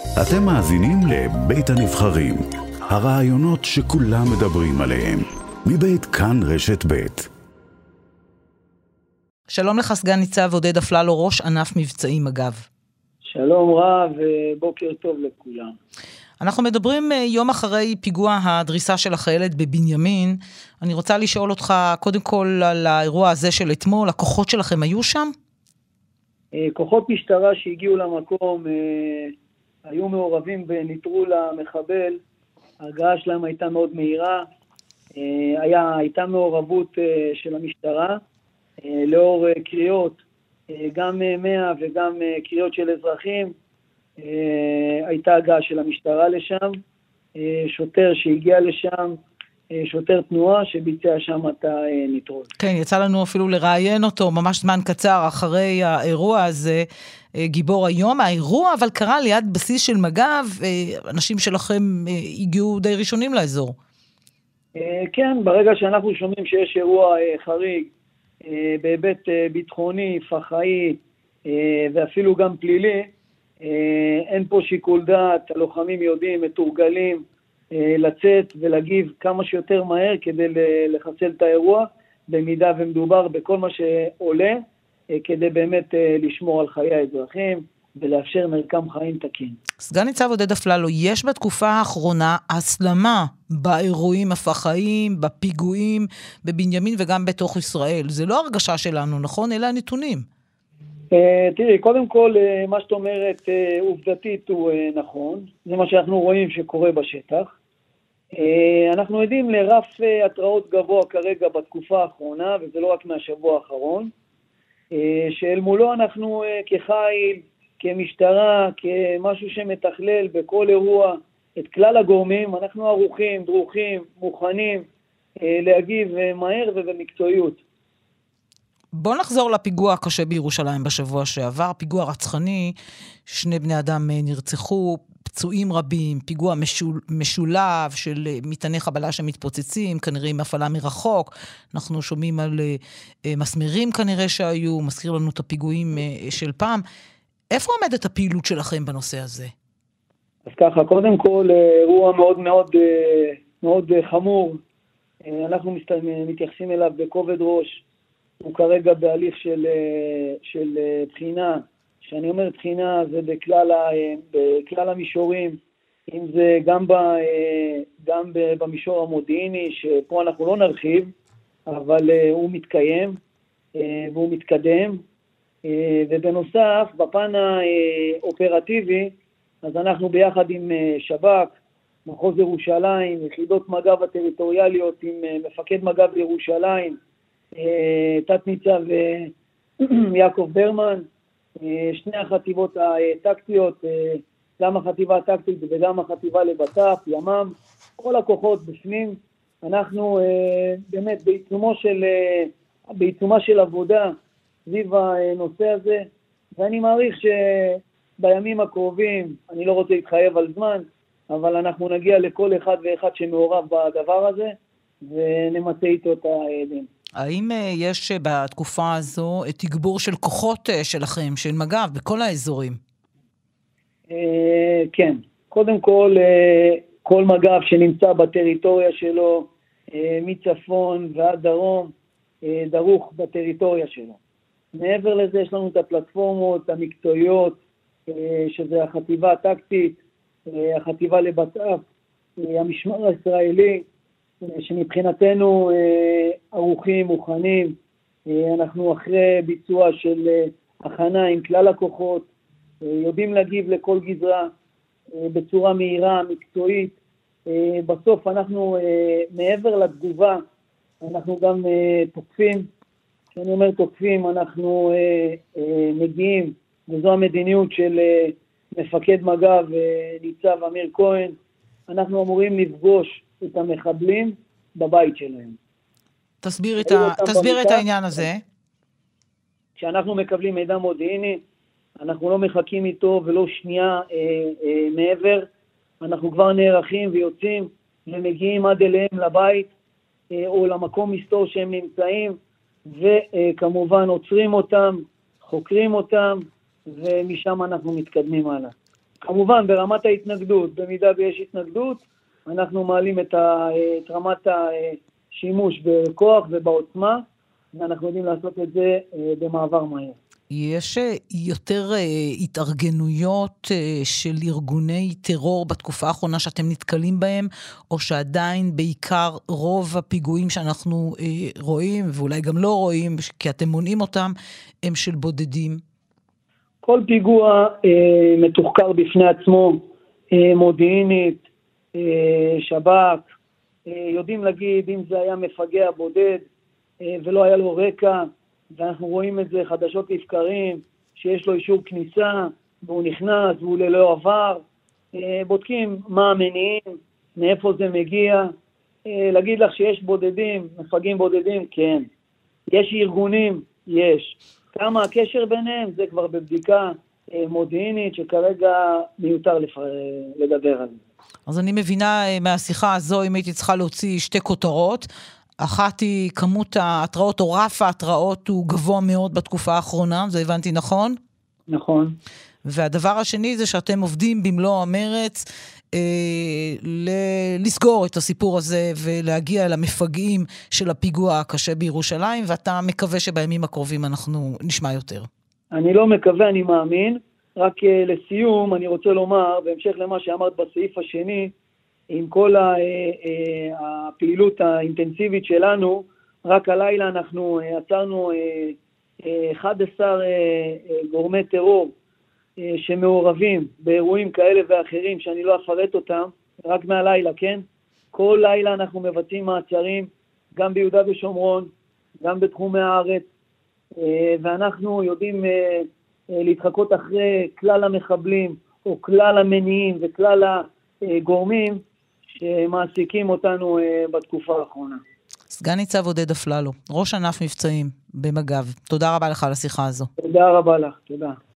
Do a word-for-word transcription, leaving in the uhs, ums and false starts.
אתם מאזינים לבית הנבחרים, הרעיונות שכולם מדברים עליהם, מבית כאן רשת בית. שלום לך סגן ניצב עודד אפללו, ראש ענף מבצעים מג"ב. שלום רב ובוקר טוב לכולם. אנחנו מדברים יום אחרי פיגוע הדריסה של החיילת בבנימין. אני רוצה לשאול אותך קודם כל על האירוע הזה של אתמול, הכוחות שלכם היו שם? כוחות משטרה שהגיעו למקום היו מעורבים בניטרול המחבל, ההגעה שלהם הייתה מאוד מהירה, היה, הייתה מעורבות של המשטרה, לאור קריאות, גם מאה וגם קריאות של אזרחים, הייתה הגעה של המשטרה לשם, שוטר שהגיע לשם, שוטר תנועה שביצע שם את הניטרול. כן, יצא לנו אפילו לראיין אותו ממש זמן קצר אחרי האירוע הזה, גיבור היום. האירוע אבל קרה ליד בסיס של מג"ב, אנשים שלכם הגיעו די ראשונים לאזור. כן, ברגע שאנחנו שומעים שיש אירוע חריג, בהיבט ביטחוני, פח"עי ואפילו גם פלילי, אין פה שיקול דעת, הלוחמים יודעים, מתורגלים, לצאת ולהגיב כמה שיותר מהר כדי לחסל את האירוע, במידה ומדובר בכל מה שעולה, כדי באמת לשמור על חיי האזרחים ולאפשר מרקם חיים תקין. סגן ניצב עודד אפללו, יש בתקופה האחרונה הסלמה באירועים הפח"עיים, בפיגועים, בבנימין וגם בתוך ישראל. זה לא הרגשה שלנו, נכון? אלה הנתונים. תראי, קודם כל, מה שאת אומרת עובדתית הוא נכון. זה מה שאנחנו רואים שקורה בשטח. אנחנו יודעים לרף התראות גבוה כרגע בתקופה האחרונה, וזה לא רק מהשבוע האחרון, שאל מולו אנחנו כחיל, כמשטרה, כמשהו שמתכלל בכל אירוע את כלל הגורמים, אנחנו ערוכים, דרוכים, מוכנים להגיב מהר ובמקצועיות. בוא נחזור לפיגוע הקשה בירושלים בשבוע שעבר, פיגוע רצחני, שני בני אדם נרצחו, פצועים רבים, פיגוע משול, משולב של מטעני חבלה שמתפוצצים, כנראה עם הפעלה מרחוק, אנחנו שומעים על uh, מסמרים כנראה שהיו, מזכיר לנו את הפיגועים uh, של פעם. איפה עומדת הפעילות שלכם בנושא הזה? אז ככה, קודם כל, אירוע מאוד מאוד, מאוד חמור, אנחנו מתייחסים אליו בכובד ראש, הוא כרגע בהליך של, של בחינה, שאני אומר בחינה זה בכלל, בכלל המישורים, אם זה גם, ב, גם במישור המודיעיני, שפה אנחנו לא נרחיב, אבל הוא מתקיים והוא מתקדם, ובנוסף, בפן האופרטיבי, אז אנחנו ביחד עם שב"כ, מחוז ירושלים, יחידות מג"ב הטריטוריאליות עם מפקד מג"ב ירושלים, תת ניצב יעקב ברמן, שני החטיבות הטקטיות, גם החטיבה הטקטית וגם החטיבה לבט"פ, ימ"מ, כל הכוחות בפנים. אנחנו באמת בעיצומו של, בעיצומה של עבודה סביב הנושא הזה, ואני מעריך שבימים הקרובים, אני לא רוצה להתחייב על זמן, אבל אנחנו נגיע לכל אחד ואחד שמעורב בדבר הזה, ונמצא איתו את העדים. האם יש בתקופה הזו תגבור של כוחות שלכם, של מג"ב, בכל האזורים? כן. קודם כל, כל מג"ב שנמצא בטריטוריה שלו, מצפון ועד דרום, דרוך בטריטוריה שלו. מעבר לזה יש לנו את הפלטפורמות המקצועיות, שזה החטיבה הטקטית, החטיבה לבט"פ, המשמר הישראלי, שמבחינתנו ערוכים, מוכנים, אנחנו אחרי ביצוע של הכנה עם כלל הכוחות, יודעים להגיב לכל גזרה בצורה מהירה, מקצועית. בסוף אנחנו מעבר לתגובה, אנחנו גם תוקפים, כשאני אומר תוקפים, אנחנו מגיעים, וזו המדיניות של מפקד מג"ב ניצב אמיר כהן, אנחנו אמורים לפגוש את המחבלים בבית שלהם. תסביר את, ה... תסביר את העניין הזה. כשאנחנו מקבלים מידע מודיעיני, אנחנו לא מחכים איתו ולא שנייה אה, אה, מעבר, אנחנו כבר נערכים ויוצאים ומגיעים עד אליהם לבית אה, או למקום מסתור שהם נמצאים, וכמובן עוצרים אותם, חוקרים אותם, ומשם אנחנו מתקדמים הלאה. כמובן, ברמת ההתנגדות, במידה ויש התנגדות, אנחנו מעלים את, ה, את רמת השימוש בכוח ובעוצמה, ואנחנו יודעים לעשות את זה במעבר מהר. יש יותר התארגנויות של ארגוני טרור בתקופה האחרונה שאתם נתקלים בהם, או שעדיין בעיקר רוב הפיגועים שאנחנו רואים, ואולי גם לא רואים, כי אתם מונעים אותם, הם של בודדים? כל פיגוע אה, מתוחקר בפני עצמו, אה, מודיעינית, אה, שב"כ, אה, יודעים להגיד אם זה היה מפגע בודד אה, ולא היה לו רקע, ואנחנו רואים את זה חדשות לבקרים, שיש לו אישור כניסה, והוא נכנס והוא ללא עבר, אה, בודקים מה המניעים, מאיפה זה מגיע, אה, להגיד לך שיש בודדים, מפגעים בודדים, כן. יש ארגונים, יש. כמה הקשר ביניהם, זה כבר בבדיקה אה, מודיעינית, שכרגע מיותר לפ... לדבר על זה. אז אני מבינה מהשיחה הזו, אם הייתי צריכה להוציא שתי כותרות, אחת היא כמות ההתראות, או רף ההתראות הוא גבוה מאוד בתקופה האחרונה, זה הבנתי נכון? נכון. והדבר השני זה שאתם עובדים במלוא המרץ, אה, ל- לסגור את הסיפור הזה, ולהגיע למפגעים של הפיגוע הקשה בירושלים, ואתה מקווה שבימים הקרובים אנחנו נשמע יותר. אני לא מקווה, אני מאמין. רק uh, לסיום, אני רוצה לומר, בהמשך למה שאמרת בסעיף השני, עם כל ה, uh, uh, הפעילות האינטנסיבית שלנו, רק הלילה אנחנו uh, עצרנו uh, uh, אחד עשר uh, uh, גורמי טרור uh, שמעורבים באירועים כאלה ואחרים, שאני לא אפרט אותם, רק מהלילה, כן? כל לילה אנחנו מבצעים מעצרים, גם ביהודה ושומרון, גם בתחומי הארץ, uh, ואנחנו יודעים... Uh, להתחקות אחרי כלל המחבלים, או כלל המניעים וכלל הגורמים שמעסיקים אותנו בתקופה האחרונה. סגן ניצב עודד אפללו, ראש ענף מבצעים במג"ב. תודה רבה לך על השיחה הזו. תודה רבה לך, תודה.